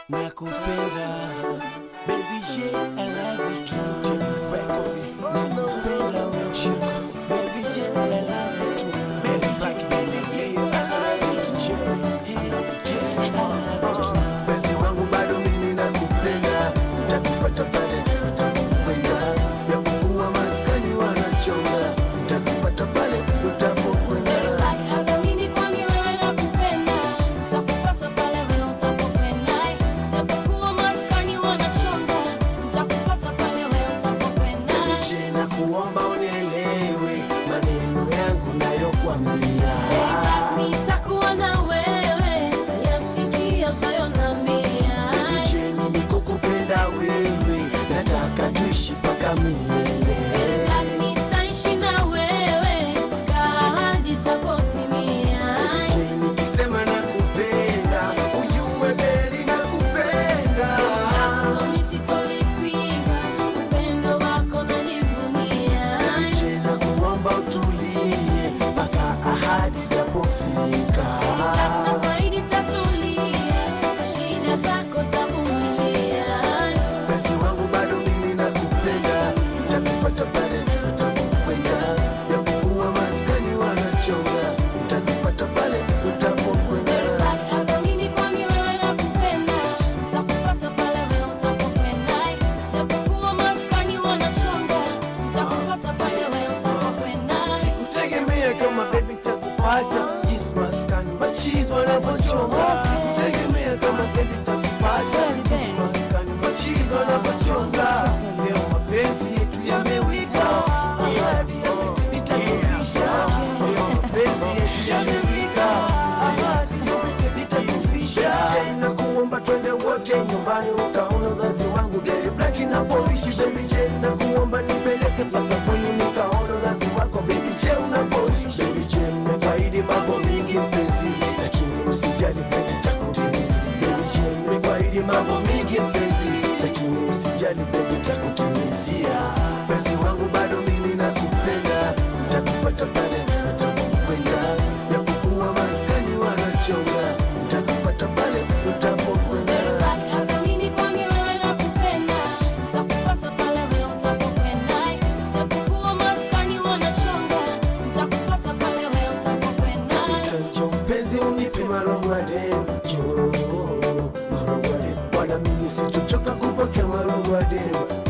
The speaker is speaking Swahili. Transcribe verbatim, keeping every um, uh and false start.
nakupenda baby J, I love you too. Nakupenda wewe Chico, baby J, I love you too. Baby J, baby J, I love you too. Hey, yes, I love you too. Basi wangu bado mimi nakupenda, nitakufuata pale utapokwenda, japokuwa maskani wanachonga, nitakufuata pale utapokwenda. Nakuomba unielewe maneno yangu nayokuambia. Nitakuwa na wewe, utayasikia utayonambia. Je, mimi kukupenda wewe, nataka tuishi mpaka milele. Nitaishi na wewe mpaka ahadi itapotimia. Je, nikisema nakupenda, ujue kweli nakupenda. Mimi sitolipinga upendo wako najivunia. Je, nakuomba utulie mpaka ahadi itapofika. Nakuahidi tatulia, shida zako tavumilia. Basi wangu bado mimi nakupenda, nitakufuata pale utapokwenda, japokuwa maskani wanachonga, nitakufuata pale utapokwenda. Hata mimi kwangu wewe nakupenda, nitakufuata pale wewe utapokwenda. Japokuwa maskani wanachonga, nitakufuata pale wewe utapokwenda. Sikutegemea kama baby nitakupata, yes maskani machizi wanapochonga. Sikutegemea kama baby nitakupata, yes maskani machizi wanapochonga. Leo mapenzi yetu yamewika, ahadi nitakuvisha. Leo mapenzi yetu yamewika, ahadi nitakuvisha. Tena kuomba twende wote nyumbani ukaona uzazi wangu Gary Black inapoishi. Baby J, nakuomba nipeleke mpaka kwenu nikaona uzazi wako baby J unapoishi. Baby J, nimekuahidi mambo mingi mpenzi, lakini usijali penzi takutimizia. Baby J, nimekuahidi mambo mingi mpenzi, lakini usijali penzi takutimizia. Penzi wangu bado mimi nakupenda, nitakufuata pale utapokwenda, japokuwa maskani wanachonga, nitakufuata pale utapokwenda. Hata mimi kwangu wewe nakupenda, nitakufuata pale wewe utapokwenda. Japokuwa maskani wanachonga, nitakufuata pale wewe utapokwenda. Chanjo mpenzi unipe marogwade, yo marogwade, wala mimi sitochoka kupokea marogwade.